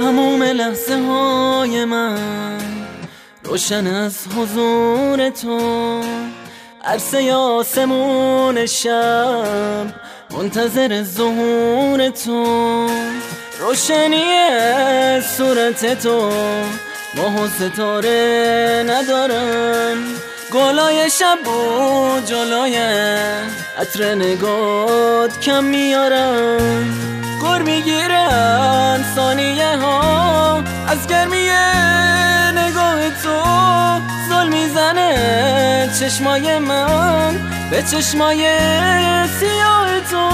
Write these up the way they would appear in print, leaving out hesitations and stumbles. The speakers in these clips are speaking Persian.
تموم لحظه های من روشن از حضور تو، عرصه آسمون شب منتظر ظهور تو، روشنی صورت تو ماه و ستاره ندارن، گلای شب و جلوی عطر نگات کم میارن، گر میگیرن ثانیه ها از گرمی نگاه تو، زل میزنه چشمای من به چشمای سیاه تو.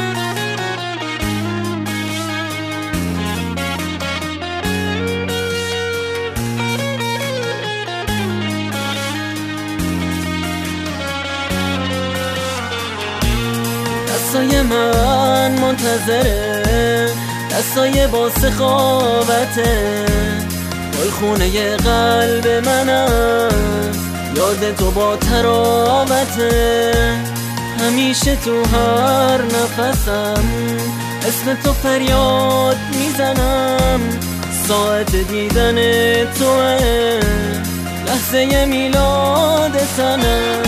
دستای من منتظره، دستای با سخاوته، گلخونه قلب من است، یاد تو با تراوته، همیشه تو هر نفسم اسم تو فریاد میزنم، ساعت دیدن توه لحظه میلاد تنم.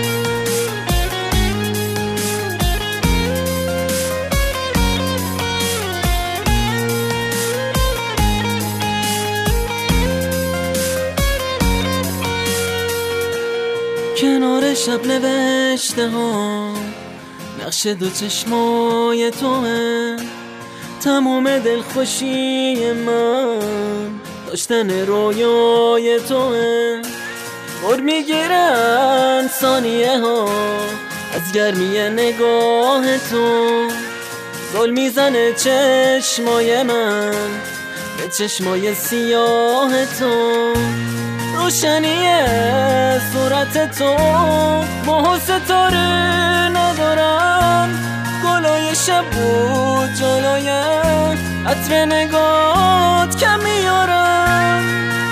کنار شب نوشته ها نقش دو چشمای توه، تمام دلخوشی من داشتن رویای توه، گر میگیرن ثانیه ها از گرمی نگاه تو، زل میزنه چشمای من به چشمای سیاه تو، روشنی صورت تو ماه و ستاره ندارن، گلای شب و جلوی عطر نگات کم میارن.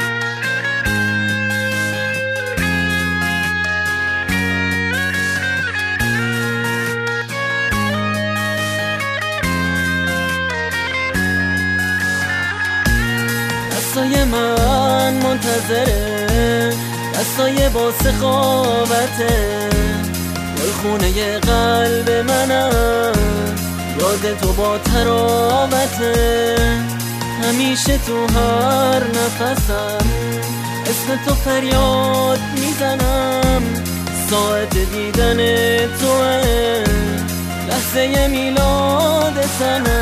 دستای من منتظره، دستای با سخاوته، گلخونه قلب من است، یاد تو با تراوته، همیشه تو هر نفسم اسم تو فریاد میزنم، ساعت دیدن توه لحظه میلاد تنم.